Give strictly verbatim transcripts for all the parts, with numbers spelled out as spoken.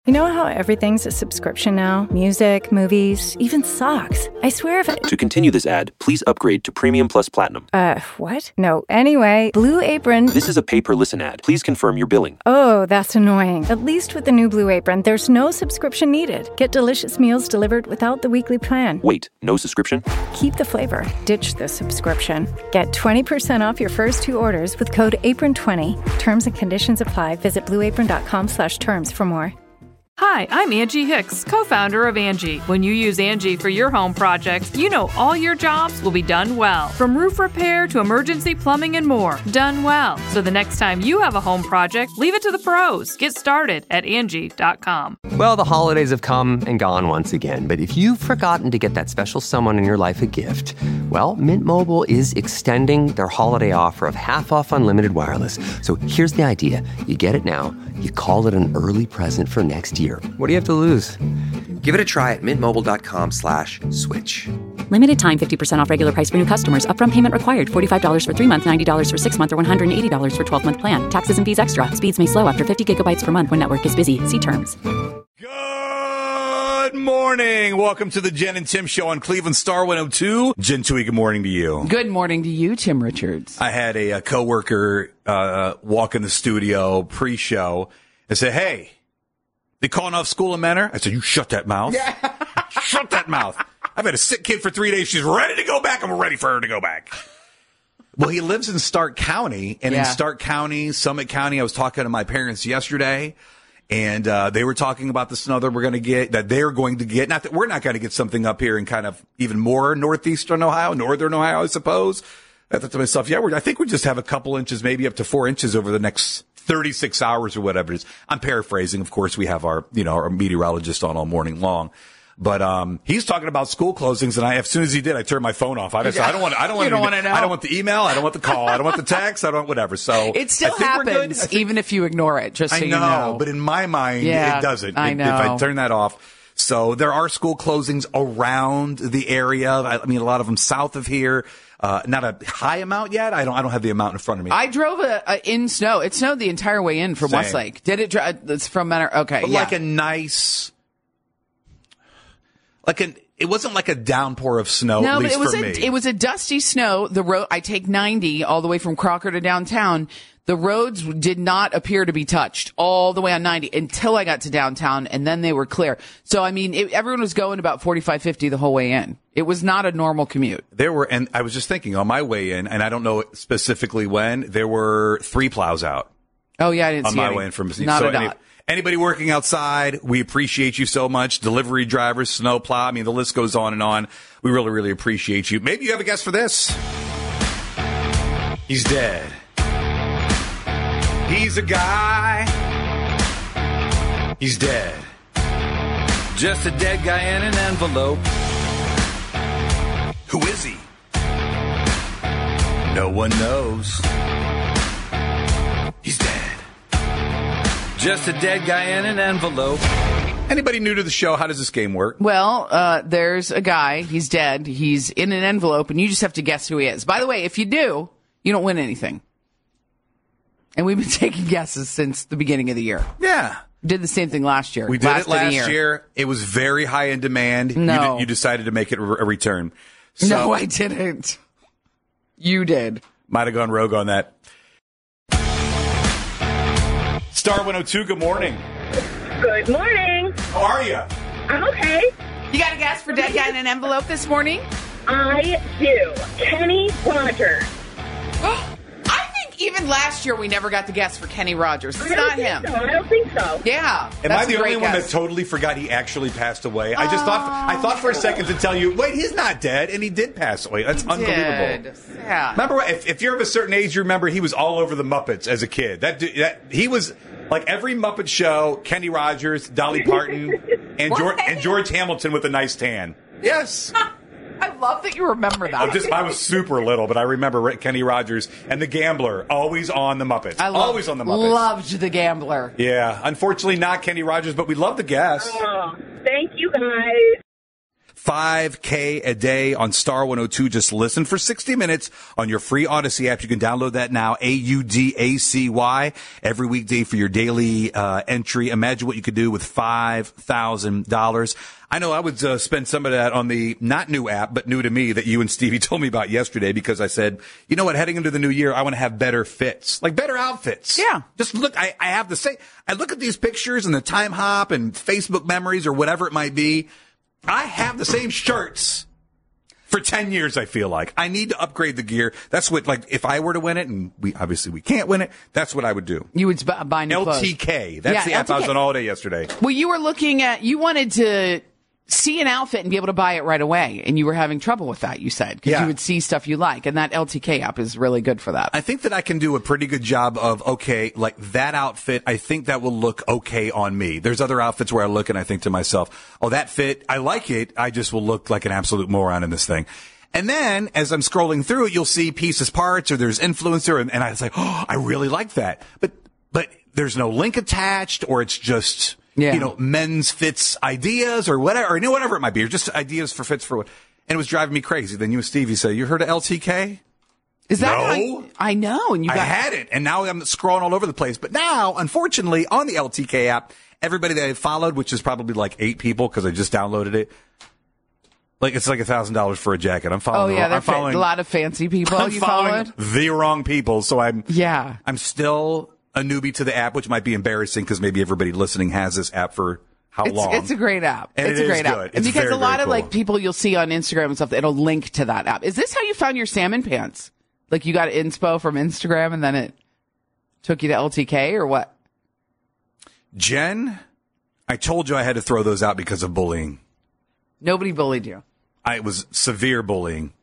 You know how everything's a subscription now? Music, movies, even socks. I swear if it... To continue this ad, please upgrade to Premium Plus Platinum. Uh, what? No. Anyway, Blue Apron... This is a pay-per-listen ad. Please confirm your billing. Oh, that's annoying. At least with the new Blue Apron, there's no subscription needed. Get delicious meals delivered without the weekly plan. Wait, no subscription? Keep the flavor. Ditch the subscription. Get twenty percent off your first two orders with code apron twenty. Terms and conditions apply. Visit blueapron.com slash terms for more. Hi, I'm Angie Hicks, co-founder of Angie. When you use Angie for your home projects, you know all your jobs will be done well. From roof repair to emergency plumbing and more, done well. So the next time you have a home project, leave it to the pros. Get started at Angie dot com. Well, the holidays have come and gone once again, but if you've forgotten to get that special someone in your life a gift, well, Mint Mobile is extending their holiday offer of half off unlimited wireless. So here's the idea. You get it now, you call it an early present for next year. What do you have to lose? Give it a try at mintmobile.com slash switch. Limited time fifty percent off regular price for new customers. Upfront payment required. forty-five dollars for three months, ninety dollars for six months, or one hundred eighty dollars for twelve-month plan. Taxes and fees extra. Speeds may slow after fifty gigabytes per month when network is busy. See terms. Good morning. Welcome to the Jen and Tim Show on Cleveland Star one oh two. Jen Tui, good morning to you. Good morning to you, Tim Richards. I had a, a coworker uh, walk in the studio pre-show and say, hey, they calling off school in Menor? I said, you shut that mouth. Yeah. Shut that mouth. I've had a sick kid for three days. She's ready to go back. I'm ready for her to go back. Well, he lives in Stark County, and yeah. in Stark County, Summit County, I was talking to my parents yesterday, and uh, they were talking about the snow that we're going to get, that they're going to get. Not that we're not going to get something up here in kind of even more northeastern Ohio, northern Ohio, I suppose. I thought to myself, yeah, we're, I think we just have a couple inches, maybe up to four inches over the next thirty-six hours or whatever it is. I'm paraphrasing. Of course, we have our, you know, our meteorologist on all morning long. But um he's talking about school closings, and I, as soon as he did, I turned my phone off. I, just, I don't want, I don't want, don't to, want to know. I don't want the email, I don't want the call, I don't want the text, I don't want whatever. So it still I think happens, we're good. Think, even if you ignore it. Just so I know, you know, but in my mind, yeah, it doesn't. I If, know. if I turn that off. So there are school closings around the area. I, I mean, a lot of them south of here. Uh, not a high amount yet. I don't. I don't have the amount in front of me. I drove a, a in snow. It snowed the entire way in from Same. Westlake. Did it? Dri- it's from Menor. Okay, but yeah. like a nice, like an. It wasn't like a downpour of snow. No, at but least it was for a me. it was a dusty snow. The road. I take ninety all the way from Crocker to downtown. The roads did not appear to be touched all the way on ninety until I got to downtown, and then they were clear. So, I mean, it, everyone was going about forty-five, fifty the whole way in. It was not a normal commute. There were, and I was just thinking on my way in, and I don't know specifically when, there were three plows out. Oh, yeah, I didn't on see my any. way in from Not so a any, dot. Anybody working outside, we appreciate you so much. Delivery drivers, snowplow, I mean, the list goes on and on. We really, really appreciate you. Maybe you have a guess for this. He's dead. He's a guy. He's dead. Just a dead guy in an envelope. Who is he? No one knows. He's dead. Just a dead guy in an envelope. Anybody new to the show, how does this game work? Well, uh, there's a guy. He's dead. He's in an envelope, and you just have to guess who he is. By the way, if you do, you don't win anything. And we've been taking guesses since the beginning of the year. Yeah. Did the same thing last year. We did last it last year. year. It was very high in demand. No. You, did, you decided to make it a return. So, no, I didn't. You did. Might have gone rogue on that. Star one oh two, good morning. Good morning. How are you? I'm okay. You got a guess for dead guy in an envelope this morning? I do. Kenny Rogers. I think even last year we never got the guess for Kenny Rogers. It's I don't not think him. So. I don't think so. Yeah. Am that's I the a great only one guess. that totally forgot he actually passed away? I just thought I thought for a second to tell you, wait, he's not dead, and he did pass away. That's He unbelievable. did. Yeah. Remember, if, if you're of a certain age, you remember he was all over the Muppets as a kid. That, dude- that he was like every Muppet show. Kenny Rogers, Dolly Parton, and George, and George Hamilton with a nice tan. Yes. I love that you remember that. I just I was super little, but I remember Kenny Rogers and the Gambler always on the Muppets. I love, always on the Muppets. Loved the Gambler. Yeah, unfortunately not Kenny Rogers, but we love the guest. Oh, thank you, guys. five K a day on Star one oh two. Just listen for sixty minutes on your free Odyssey app. You can download that now, A U D A C Y, every weekday for your daily uh, entry. Imagine what you could do with five thousand dollars. I know I would uh, spend some of that on the not new app, but new to me that you and Stevie told me about yesterday, because I said, you know what, heading into the new year, I want to have better fits, like better outfits. Yeah. Just look, I, I have to say, I look at these pictures and the Time Hop and Facebook memories or whatever it might be. I have the same shirts for ten years, I feel like. I need to upgrade the gear. That's what, like, if I were to win it, and we obviously we can't win it, that's what I would do. You would buy new clothes. L T K. That's Yeah, the app L T K. I was on all day yesterday. Well, you were looking at, you wanted to see an outfit and be able to buy it right away, and you were having trouble with that, you said, because Yeah. you would see stuff you like, and that L T K app is really good for that. I think that I can do a pretty good job of, okay, like that outfit, I think that will look okay on me. There's other outfits where I look and I think to myself, oh, that fit, I like it, I just will look like an absolute moron in this thing. And then, as I'm scrolling through it, you'll see pieces, parts, or there's influencer, and, and I was like, oh, I really like that. But, but there's no link attached, or it's just, Yeah. you know, men's fits ideas, or whatever, or you know, whatever it might be, or just ideas for fits for what. And it was driving me crazy. Then you and Stevie say, you heard of L T K? Is that No. how you- I know, and you I got had it, and now I'm scrolling all over the place. But now, unfortunately, on the L T K app, everybody that I followed, which is probably like eight people because I just downloaded it, like it's like a thousand dollars for a jacket. I'm Oh following. yeah, I'm they're fa- following a lot of fancy people I'm you following followed. the wrong people. So I'm Yeah. I'm still a newbie to the app, which might be embarrassing because maybe everybody listening has this app for how It's, long. it's a great app. And it's it a is great app. good. And It's because very, a lot very of like cool. people you'll see on Instagram and stuff, it'll link to that app. Is this how you found your salmon pants? Like you got inspo from Instagram and then it took you to L T K or what? Jen, I told you I had to throw those out because of bullying. Nobody bullied you. I, it was severe bullying.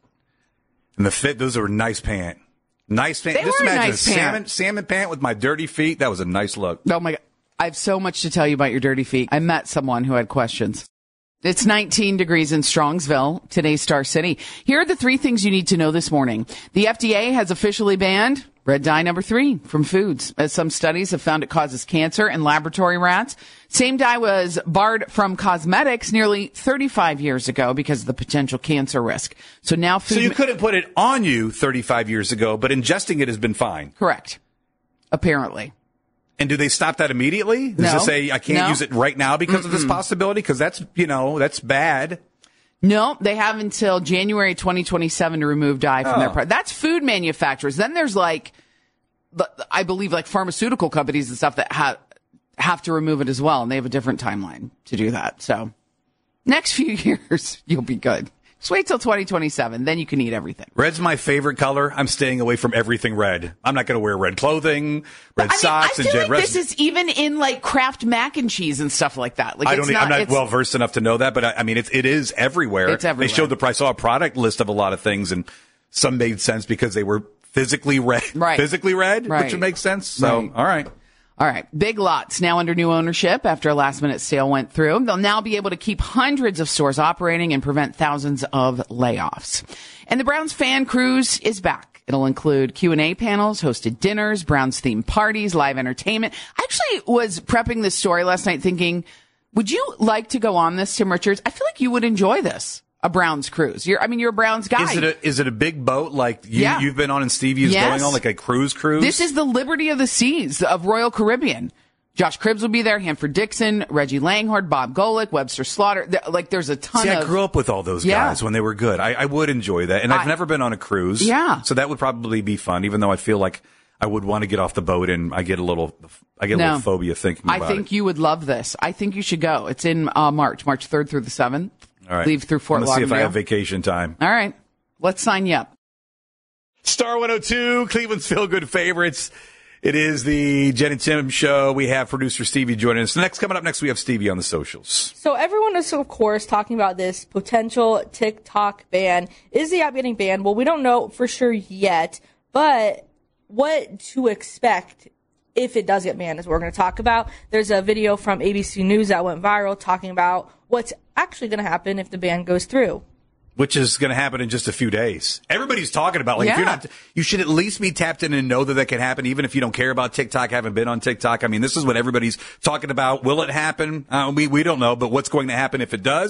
And the fit, those were nice pant. Nice pant. They Just were a imagine nice a pant. salmon, salmon pant with my dirty feet. That was a nice look. Oh my God. I have so much to tell you about your dirty feet. I met someone who had questions. It's nineteen degrees in Strongsville, today's Star City. Here are the three things you need to know this morning. The F D A has officially banned red dye number three from foods, as some studies have found it causes cancer in laboratory rats. Same dye was barred from cosmetics nearly thirty-five years ago because of the potential cancer risk. So now food... So you couldn't put it on you thirty-five years ago, but ingesting it has been fine. Correct. Apparently. And do they stop that immediately? Does No. it say I can't No. use it right now because of this possibility? Because that's, you know, that's bad. No, they have until January twenty twenty-seven to remove dye from their Oh. product. That's food manufacturers. Then there's like, the- I believe like pharmaceutical companies and stuff that have have to remove it as well, and they have a different timeline to do that. So, next few years you'll be good. Just wait till twenty twenty-seven, then you can eat everything. Red's my favorite color. I'm staying away from everything red. I'm not going to wear red clothing, red I mean, socks, I and feel red like this is even in like Kraft mac and cheese and stuff like that. Like I it's don't. e- not, I'm not it's- well versed enough to know that, but I, I mean, it's it is everywhere. It's everywhere. They showed the price. I saw a product list of a lot of things, and some made sense because they were physically red. Right. Physically red, Right. which would make sense. So, Right. all right. All right. Big Lots now under new ownership after a last minute sale went through. They'll now be able to keep hundreds of stores operating and prevent thousands of layoffs. And the Browns fan cruise is back. It'll include Q and A panels, hosted dinners, Browns themed parties, live entertainment. I actually was prepping this story last night thinking, would you like to go on this, Tim Richards? I feel like you would enjoy this. A Browns cruise. You're, I mean, you're a Browns guy. Is it a is it a big boat like you, Yeah. you've been on and Stevie is Yes. going on, like a cruise cruise? This is the Liberty of the Seas of Royal Caribbean. Josh Cribbs will be there, Hanford Dixon, Reggie Langhorn, Bob Golick, Webster Slaughter. There- Like, there's a ton See, of... I grew up with all those Yeah. guys when they were good. I, I would enjoy that, and I've I- never been on a cruise. Yeah. so that would probably be fun. Even though I feel like I would want to get off the boat, and I get a little, I get a No. little phobia thinking I about think it. you would love this. I think you should go. It's in uh, March, March third through the seventh. All right. Leave through Fort Let's see if I Lauderdale. have vacation time. All right. Let's sign you up. Star one oh two, Cleveland's Feel Good Favorites. It is the Jen and Tim show. We have producer Stevie joining us. Next, coming up next, we have Stevie on the socials. So everyone is, of course, talking about this potential TikTok ban. Is the app getting banned? Well, we don't know for sure yet, but what to expect if it does get banned is what we're going to talk about. There's a video from A B C News that went viral talking about what's actually going to happen if the ban goes through. Which is going to happen in just a few days. Everybody's talking about, like, if Yeah. you're not, you should at least be tapped in and know that that can happen, even if you don't care about TikTok, haven't been on TikTok. I mean, this is what everybody's talking about. Will it happen? Uh, we, we don't know, but what's going to happen if it does?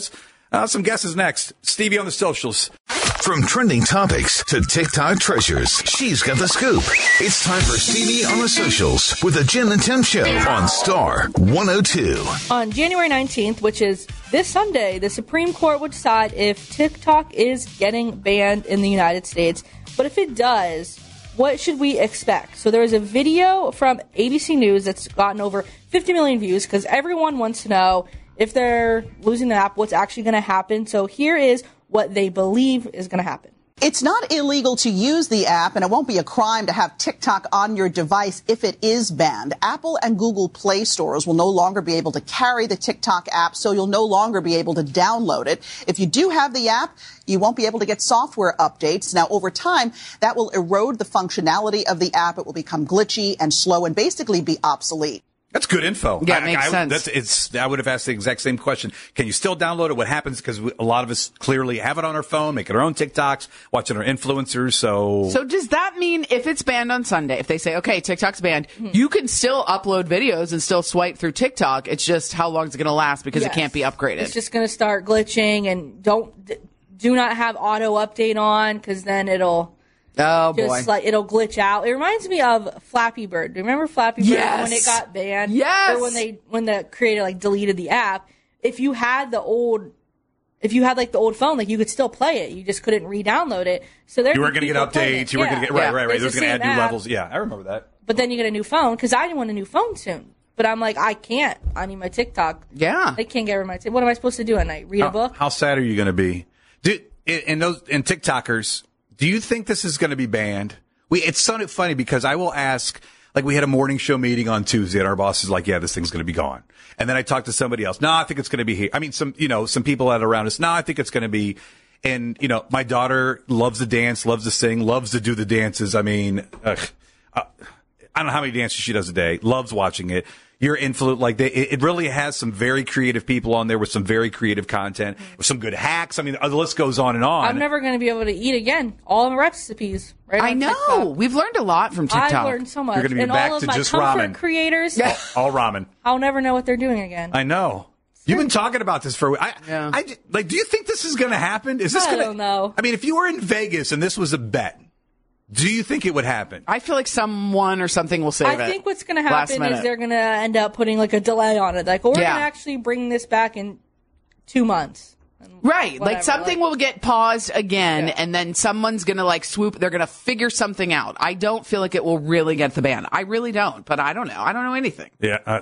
Uh, some guesses next. Stevie on the socials. From trending topics to TikTok treasures, she's got the scoop. It's time for Stevie on the socials with the Jen and Tim Show on Star one oh two. On January nineteenth, which is this Sunday, the Supreme Court will decide if TikTok is getting banned in the United States. But if it does, what should we expect? So there is a video from A B C News that's gotten over fifty million views because everyone wants to know if they're losing the app, what's actually going to happen. So here is what they believe is going to happen. It's not illegal to use the app, and it won't be a crime to have TikTok on your device if it is banned. Apple and Google Play stores will no longer be able to carry the TikTok app, so you'll no longer be able to download it. If you do have the app, you won't be able to get software updates. Now, over time, that will erode the functionality of the app. It will become glitchy and slow and basically be obsolete. That's good info. Yeah, I, it makes I, sense. That's, it's, I would have asked the exact same question. Can you still download it? What happens? Because a lot of us clearly have it on our phone, making our own TikToks, watching our influencers. So, So does that mean if it's banned on Sunday, if they say, okay, TikTok's banned, mm-hmm. you can still upload videos and still swipe through TikTok? It's just how long is it going to last because Yes. it can't be upgraded? It's just going to start glitching, and don't do not have auto update on because then it'll oh, just boy. like it'll glitch out. It reminds me of Flappy Bird. Do you remember Flappy Bird Yes. when it got banned? Yes. Or when they when the creator like deleted the app. If you had the old If you had like the old phone, like you could still play it. You just couldn't re-download it. So there you weren't going to get updates. You weren't going to get right, Yeah. right, right. It's There's the going to add same new app, levels. Yeah, I remember that. But then you get a new phone because I want a new phone soon. But I'm like, I can't. I need my TikTok. Yeah. I can't get rid of my TikTok. What am I supposed to do at night? Read How, a book? how sad are you going to be? Do, and those and TikTokers, do you think this is going to be banned? We it's so funny because I will ask, like we had a morning show meeting on Tuesday, and our boss is like, "Yeah, this thing's going to be gone." And then I talked to somebody else. No, I think it's going to be here. I mean, some you know some people out around us. No, I think it's going to be. And you know, my daughter loves to dance, loves to sing, loves to do the dances. I mean, ugh, uh, I don't know how many dances she does a day. Loves watching it. You're influenced, like they, it really has some very creative people on there with some very creative content, with some good hacks. I mean, the list goes on and on. I'm never going to be able to eat again. All the recipes, right? I on know. TikTok. We've learned a lot from TikTok. I've learned so much. You're gonna be and back all of to my just comfort ramen. creators, All ramen. I'll never know what they're doing again. I know. You've been talking about this for a I, Yeah. I, like, do you think this is going to happen? Is this I going to? don't know. I mean, if you were in Vegas and this was a bet, do you think it would happen? I feel like someone or something will save it. I think what's going to Last happen minute. is they're going to end up putting like a delay on it. Like, well, we're Yeah. going to actually bring this back in two months. And Right. whatever, Like something like- will get paused again Yeah. and then someone's going to like swoop. They're going to figure something out. I don't feel like it will really get the ban. I really don't, but I don't know. I don't know anything. Yeah. Uh,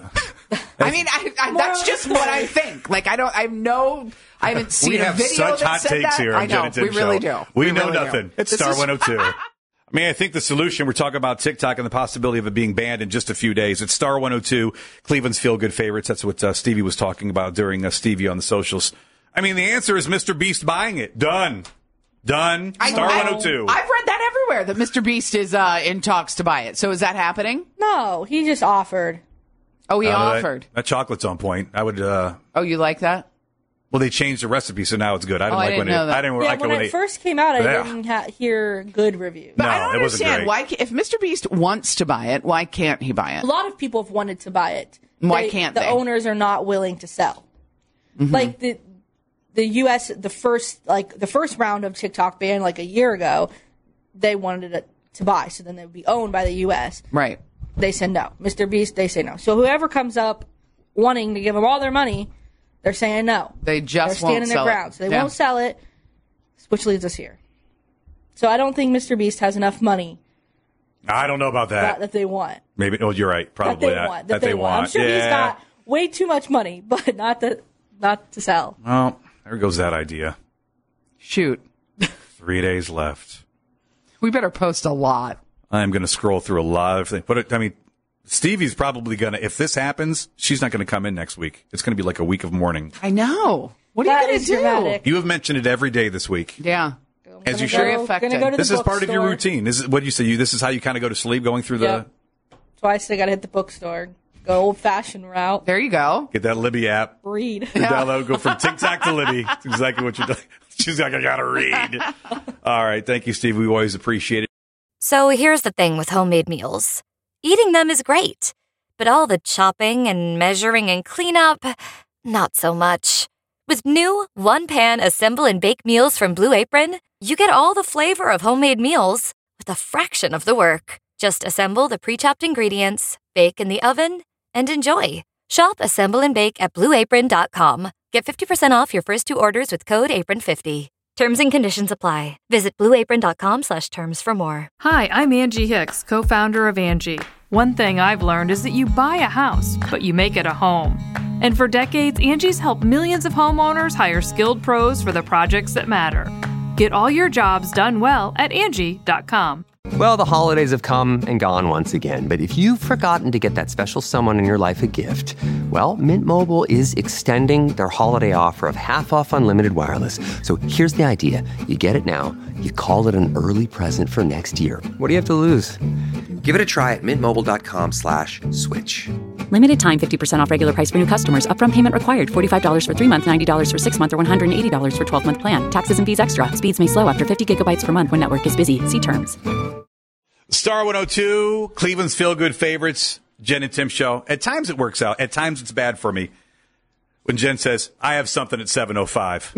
I mean, I, I, that's just what I think. Like, I don't, I have no, I haven't seen we a have video such that hot said takes that. here on I Jen know. and Tim We really Show. do. We, We know really do. nothing. It's This Star is- one oh two. I mean, I think the solution, we're talking about TikTok and the possibility of it being banned in just a few days. It's Star one oh two, Cleveland's feel-good favorites. That's what uh, Stevie was talking about during uh, Stevie on the socials. I mean, the answer is Mister Beast buying it. Done. Done. I- Star I- one oh two. I've read that everywhere that Mister Beast is uh, in talks to buy it. So is that happening? No, he just offered. Oh, he Uh, that- offered. That, chocolate's on point. I would, uh, Oh, you like that? well, they changed the recipe, so now it's good. I didn't Oh, I like didn't when know it, that. I didn't Yeah, like when when it they, first came out, I Yeah. didn't ha- hear good reviews. But No, I don't it wasn't understand great. why. ca- If Mister Beast wants to buy it, why can't he buy it? A lot of people have wanted to buy it. Why They- can't the they? owners are not willing to sell? Mm-hmm. Like the the U S the first like the first round of TikTok ban like a year ago, they wanted it to buy, so then they would be owned by the U S. Right. They said no. Mister Beast, they say no. So whoever comes up wanting to give them all their money, they're saying no. They just They're won't standing their sell it. ground, so they Yeah. won't sell it, which leads us here. So I don't think Mister Beast has enough money I don't know about that, that. that they want. Maybe, oh, you're right. That Probably they not. want. That, they, want. I'm sure yeah. he's got way too much money, but not to not to sell. Well, there goes that idea. Shoot. Three days left. We better post a lot. I'm going to scroll through a lot of things. But, it, I mean, Stevie's probably going to, if this happens, she's not going to come in next week. It's going to be like a week of mourning. I know. What are That you going is to do? dramatic. You have mentioned it every day this week. Yeah. As you Gonna should. go- affected. gonna go to the This is part of your bookstore. routine. This is what you say. You, this is how you kind of go to sleep, going through the, Yep. Twice I got to hit the bookstore. Go old fashioned route. There you go. get that Libby app. Read. Download, go from TikTok to Libby. That's exactly what you're doing. She's like, I got to read. All right. Thank you, Steve. We always appreciate it. So here's the thing with homemade meals. Eating them is great, but all the chopping and measuring and cleanup, not so much. With new one-pan assemble and bake meals from Blue Apron, you get all the flavor of homemade meals with a fraction of the work. Just assemble the pre-chopped ingredients, bake in the oven, and enjoy. Shop Assemble and Bake at blue apron dot com. Get fifty percent off your first two orders with code apron fifty. Terms and conditions apply. Visit blue apron dot com slash terms for more. Hi, I'm Angie Hicks, co-founder of Angie. One thing I've learned is that you buy a house, but you make it a home. And for decades, Angie's helped millions of homeowners hire skilled pros for the projects that matter. Get all your jobs done well at Angie dot com. Well, the holidays have come and gone once again, but if you've forgotten to get that special someone in your life a gift, well, Mint Mobile is extending their holiday offer of half off unlimited wireless. So here's the idea. You get it now, you call it an early present for next year. What do you have to lose? Give it a try at mintmobile.com slash switch. Limited time fifty percent off regular price for new customers. Upfront payment required. forty-five dollars for three months, ninety dollars for six months, or one hundred eighty dollars for twelve-month plan. Taxes and fees extra. Speeds may slow after fifty gigabytes per month when network is busy. See terms. Star one oh two, Cleveland's feel-good favorites, Jen and Tim show. At times it works out. At times it's bad for me. When Jen says, I have something at seven oh five.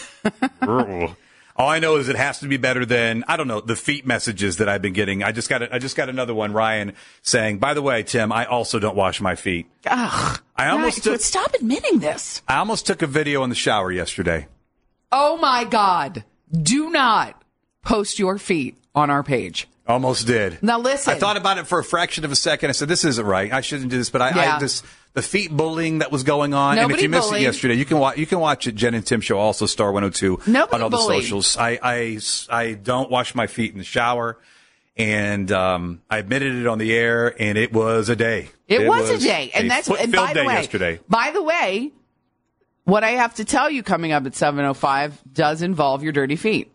All I know is it has to be better than, I don't know, the feet messages that I've been getting. I just got a, I just got another one, Ryan, saying, by the way, Tim, I also don't wash my feet. Ugh. I almost took, took, stop admitting this. I almost took a video in the shower yesterday. Oh, my God. Do not post your feet on our page. Almost did. Now, listen. I thought about it for a fraction of a second. I said, this isn't right. I shouldn't do this. But I, yeah. I this the feet bullying that was going on. Nobody and if you missed bullied. it yesterday, you can watch you can watch it, Jen and Tim show, also Star one oh two Nobody on all bullied. the socials. I, I, I don't wash my feet in the shower. And um, I admitted it on the air, and it was a day. It, it was, was a day. And a that's and foot-filled by the day way, yesterday. By the way, what I have to tell you coming up at seven oh five does involve your dirty feet.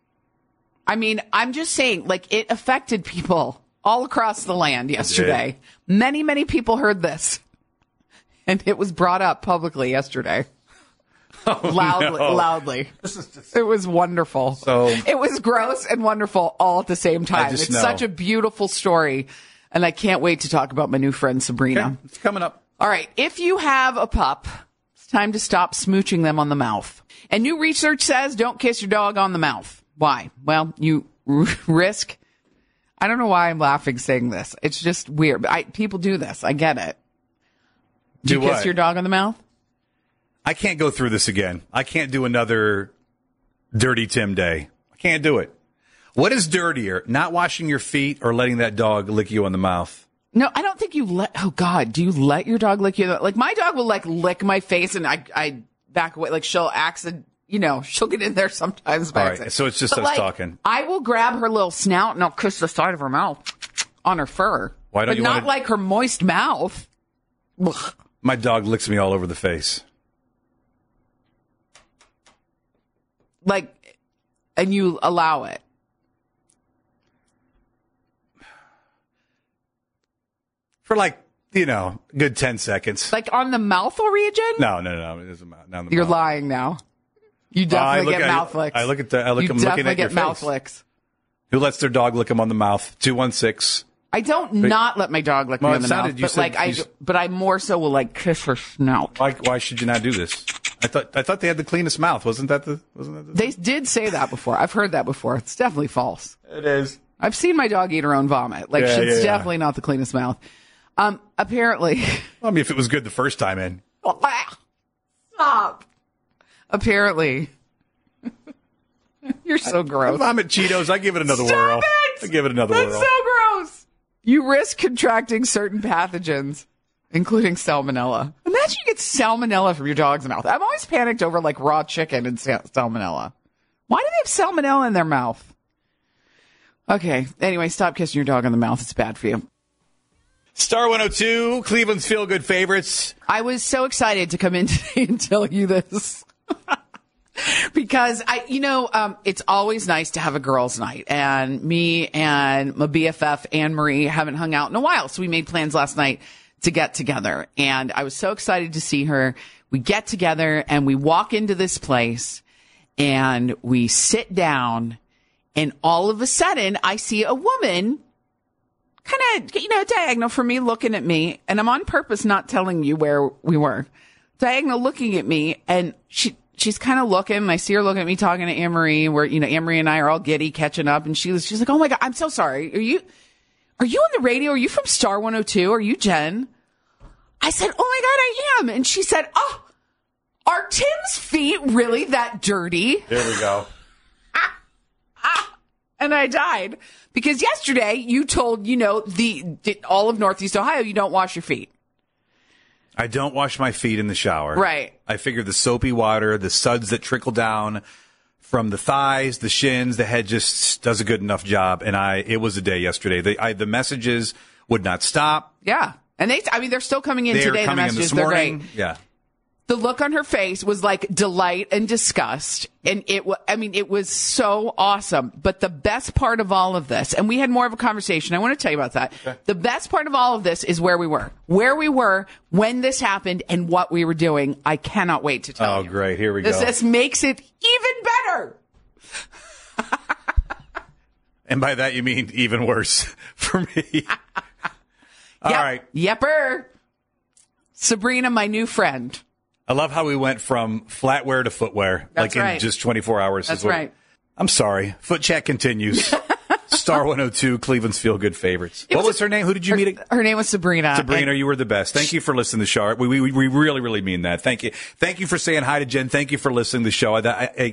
I mean, I'm just saying, like, it affected people all across the land yesterday. Many, many people heard this. And it was brought up publicly yesterday. Oh, loudly, no. loudly. It was wonderful. So it was gross and wonderful all at the same time. just It's know. such a beautiful story. And I can't wait to talk about my new friend Sabrina. Okay, it's coming up. All right. If you have a pup, it's time to stop smooching them on the mouth. And new research says don't kiss your dog on the mouth. Why? Well, you r- risk. I don't know why I'm laughing saying this. It's just weird. I, people do this. I get it. Do, Do you kiss what? your dog on the mouth? I can't go through this again. I can't do another Dirty Tim day. I can't do it. What is dirtier, not washing your feet or letting that dog lick you on the mouth? No, I don't think you let. Oh God, do you let your dog lick you? Like my dog will like lick my face, and I I back away. Like she'll accident, you know, she'll get in there sometimes. By All right, accident. so it's just But, us like, talking. I will grab her little snout and I'll kiss the side of her mouth on her fur. Why don't but you not wanna- like her moist mouth. Ugh. My dog licks me all over the face. Like, and you allow it. For like, you know, a good ten seconds. Like on the mouthful region? No, no, no. It doesn't matter. Not on the You're mouth. lying now. You I definitely look get at- mouth licks. I look at the, I look, you I'm looking definitely at get your mouth face. licks. Who lets their dog lick them on the mouth? two one six. I don't not let my dog lick Well, me it on the sounded- mouth, you but said like I, you s- but I more so will like kiss her snout. Why, why should you not do this? I thought, I thought they had the cleanest mouth. Wasn't that the, wasn't that the? They did say that before. I've heard that before. It's definitely false. It is. I've seen my dog eat her own vomit. Like Yeah, it's yeah, yeah. definitely not the cleanest mouth. Um, apparently. I mean, if it was good the first time in. Stop. Apparently. You're so gross. I'm at Cheetos. I give it another Stop whirl. it! I give it another That's whirl. so gross. You risk contracting certain pathogens, including salmonella. Imagine you get salmonella from your dog's mouth. I'm always panicked over like raw chicken and sa- salmonella. Why do they have salmonella in their mouth? Okay. Anyway, stop kissing your dog on the mouth. It's bad for you. Star one oh two, Cleveland's feel-good favorites. I was so excited to come in today and tell you this. Because I, you know, um, it's always nice to have a girls' night, and me and my B F F Anne Marie haven't hung out in a while, so we made plans last night to get together, and I was so excited to see her. We get together and we walk into this place, and we sit down, and all of a sudden I see a woman, kind of, you know, diagonal from me, looking at me, and I'm on purpose not telling you where we were. Diagonal looking at me, and she. she's kind of looking. I see her looking at me, talking to Anne-Marie, where, you know, Anne-Marie and I are all giddy, catching up. And she was, she's like, oh my God, I'm so sorry. Are you, are you on the radio? Are you from Star one oh two? Are you Jen? I said, oh my God, I am. And she said, oh, are Tim's feet really that dirty? There we go. And I died because yesterday you told, you know, the all of Northeast Ohio, you don't wash your feet. I don't wash my feet in the shower. Right. I figure the soapy water, the suds that trickle down from the thighs, the shins, the head just does a good enough job. And I, it was a day yesterday. The, I, the messages would not stop. Yeah. And they, I mean, they're still coming in They're today. coming The in messages, this they're morning. great. Yeah. The look on her face was like delight and disgust. And it was, I mean, it was so awesome. But the best part of all of this, and we had more of a conversation. I want to tell you about that. Okay. The best part of all of this is where we were, where we were when this happened and what we were doing. I cannot wait to tell oh, you. Oh, great. Here we this, go. This makes it even better. And by that, you mean even worse for me. All yep. right. Yepper. Sabrina, my new friend. I love how we went from flatwear to footwear, That's like right. in just twenty-four hours. That's what, right. I'm sorry. Foot chat continues. Star one oh two, Cleveland's Feel Good favorites. What was, was her name? Who did you her, meet? Her name was Sabrina. Sabrina, you were the best. Thank you for listening to the show. We, we, we really, really mean that. Thank you. Thank you for saying hi to Jen. Thank you for listening to the show. I, I,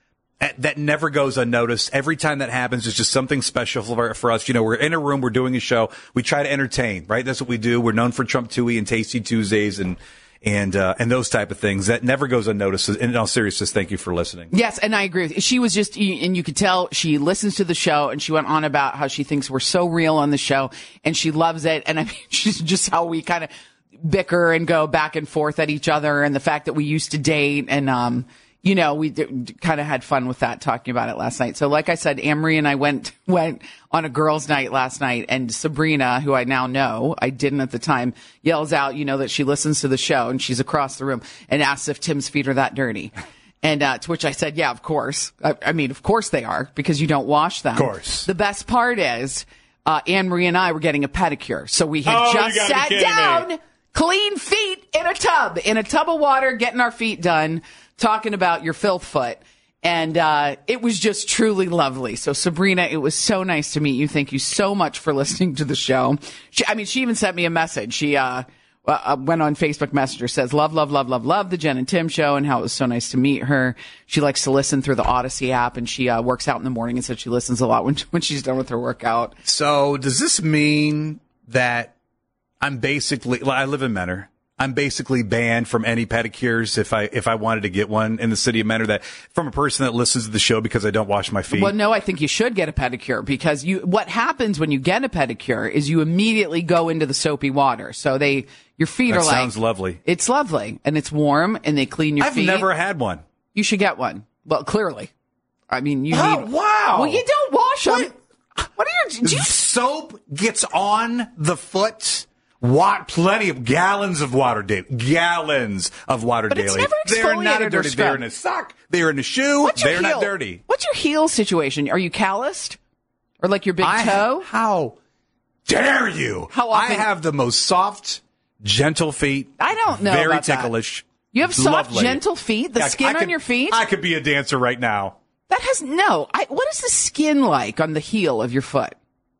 I, that never goes unnoticed. Every time that happens, it's just something special for, for us. You know, we're in a room, we're doing a show. We try to entertain, right? That's what we do. We're known for Trump Tui and Tasty Tuesdays and And uh, and those type of things. That never goes unnoticed. In all seriousness, thank you for listening. Yes, and I agree with you. She was just, and you could tell she listens to the show, and she went on about how she thinks we're so real on the show, and she loves it. And I mean, she's just how we kind of bicker and go back and forth at each other, and the fact that we used to date, and um, you know, we kind of had fun with that, talking about it last night. So, like I said, Anne-Marie and I went went on a girls' night last night, and Sabrina, who I now know, I didn't at the time, yells out, you know, that she listens to the show, and she's across the room, and asks if Tim's feet are that dirty. And uh, to which I said, yeah, of course. I, I mean, of course they are, because you don't wash them. Of course. The best part is uh, Anne-Marie and I were getting a pedicure. So we had oh, just sat down, me. clean feet in a tub, in a tub of water, getting our feet done, talking about your filth foot. And uh, it was just truly lovely. So, Sabrina, it was so nice to meet you. Thank you so much for listening to the show. She, I mean, she even sent me a message. She uh, uh, went on Facebook Messenger, says, love, love, love, love, love the Jen and Tim show, and how it was so nice to meet her. She likes to listen through the Odyssey app, and she uh, works out in the morning, and said she listens a lot when, when she's done with her workout. So, does this mean that I'm basically, well, I live in Menor. I'm basically banned from any pedicures if I if I wanted to get one in the city of Menor, that from a person that listens to the show because I don't wash my feet? Well, no, I think you should get a pedicure, because you what happens when you get a pedicure is you immediately go into the soapy water. So they your feet that are like sounds lovely. It's lovely, and it's warm, and they clean your I've feet. I've never had one. You should get one. Well, clearly, I mean, you oh, need. Wow. Well, you don't wash what? them. What are your do you, soap gets on the foot? What? Plenty of gallons of water daily. Gallons of water but daily. It's never They're not exfoliated or dirty. They're scrubbed. in a sock. They're in a shoe. What's your They're heel? not dirty. What's your heel situation? Are you calloused? Or like your big I, toe? How dare you? How often? I have the most soft, gentle feet. I don't know Very about ticklish. That. You have soft, lovely. gentle feet? The Yeah, skin I on could, your feet? I could be a dancer right now. That has no. I, what is the skin like on the heel of your foot?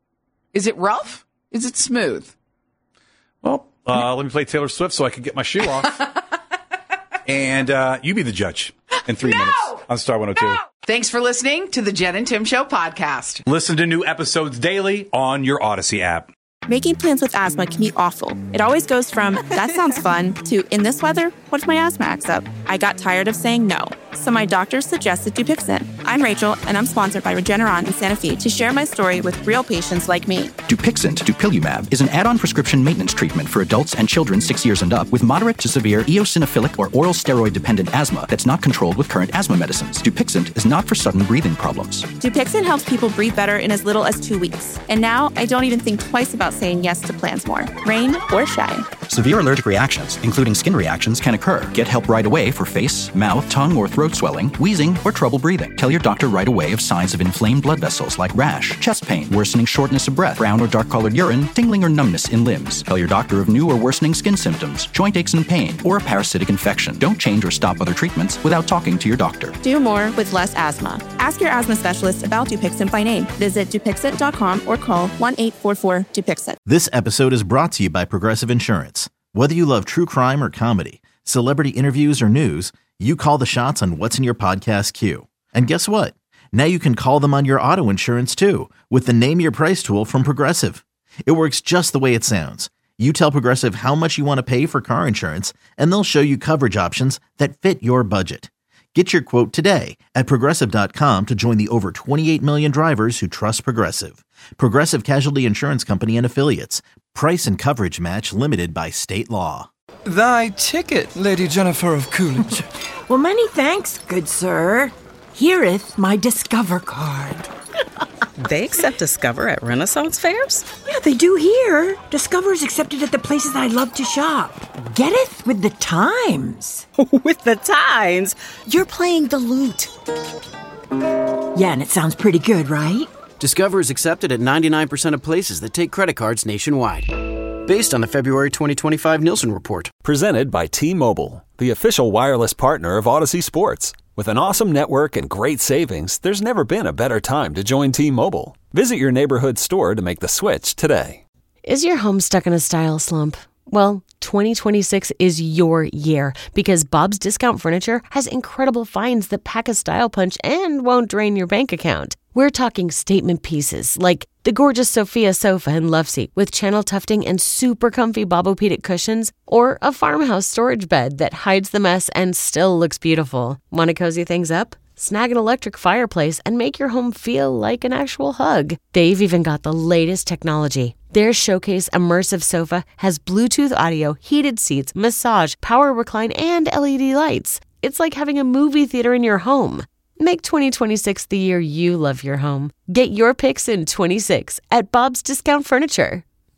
Is it rough? Is it smooth? Well, uh, let me play Taylor Swift so I can get my shoe off. And uh, you be the judge in three no! minutes on Star one oh two. No! Thanks for listening to the Jen and Tim Show podcast. Listen to new episodes daily on your Odyssey app. Making plans with asthma can be awful. It always goes from, that sounds fun, to, in this weather, what if my asthma acts up? I got tired of saying no, so my doctor suggested Dupixent. I'm Rachel, and I'm sponsored by Regeneron in Santa Fe to share my story with real patients like me. Dupixent, dupilumab, is an add-on prescription maintenance treatment for adults and children six years and up with moderate to severe eosinophilic or oral steroid-dependent asthma that's not controlled with current asthma medicines. Dupixent is not for sudden breathing problems. Dupixent helps people breathe better in as little as two weeks. And now, I don't even think twice about saying yes to plans more, rain or shine. Severe allergic reactions, including skin reactions, can occur. Get help right away for face, mouth, tongue, or throat swelling, wheezing, or trouble breathing. Tell your doctor right away of signs of inflamed blood vessels like rash, chest pain, worsening shortness of breath, frown, or or dark-colored urine, tingling or numbness in limbs. Tell your doctor of new or worsening skin symptoms, joint aches and pain, or a parasitic infection. Don't change or stop other treatments without talking to your doctor. Do more with less asthma. Ask your asthma specialist about Dupixent by name. Visit Dupixent dot com or call one eight four four Dupixent. This episode is brought to you by Progressive Insurance. Whether you love true crime or comedy, celebrity interviews or news, you call the shots on what's in your podcast queue. And guess what? Now you can call them on your auto insurance too with the Name Your Price tool from Progressive. It works just the way it sounds. You tell Progressive how much you want to pay for car insurance, and they'll show you coverage options that fit your budget. Get your quote today at Progressive dot com to join the over twenty-eight million drivers who trust Progressive. Progressive Casualty Insurance Company and Affiliates. Price and coverage match limited by state law. Thy ticket, Lady Jennifer of Coolidge. Well, many thanks, good sir. Hereeth my Discover card. They accept Discover at Renaissance fairs? Yeah, they do here. Discover is accepted at the places I love to shop. Getteth with the times. With the times? You're playing the lute. Yeah, and it sounds pretty good, right? Discover is accepted at ninety-nine percent of places that take credit cards nationwide. Based on the February twenty twenty-five Nielsen report. Presented by T-Mobile, the official wireless partner of Odyssey Sports. With an awesome network and great savings, there's never been a better time to join T-Mobile. Visit your neighborhood store to make the switch today. Is your home stuck in a style slump? Well, twenty twenty-six is your year because Bob's Discount Furniture has incredible finds that pack a style punch and won't drain your bank account. We're talking statement pieces like the gorgeous Sophia sofa and love seat with channel tufting and super comfy Bobopedic cushions, or a farmhouse storage bed that hides the mess and still looks beautiful. Want to cozy things up? Snag an electric fireplace and make your home feel like an actual hug. They've even got the latest technology. Their Showcase Immersive Sofa has Bluetooth audio, heated seats, massage, power recline, and L E D lights. It's like having a movie theater in your home. Make twenty twenty-six the year you love your home. Get your picks in twenty-six at Bob's Discount Furniture.